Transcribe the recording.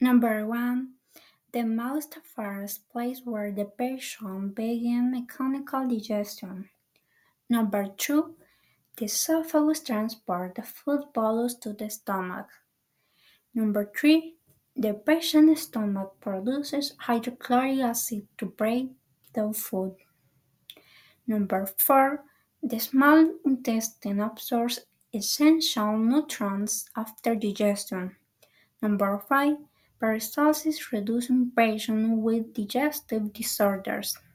Number 1. The mouth first place where the patient begins mechanical digestion. Number 2. The esophagus transports the food bolus to the stomach. Number 3. The patient's stomach produces hydrochloric acid to break down food. Number 4. The small intestine absorbs essential nutrients after digestion. Number 5. Peristalsis reduces in patients with digestive disorders.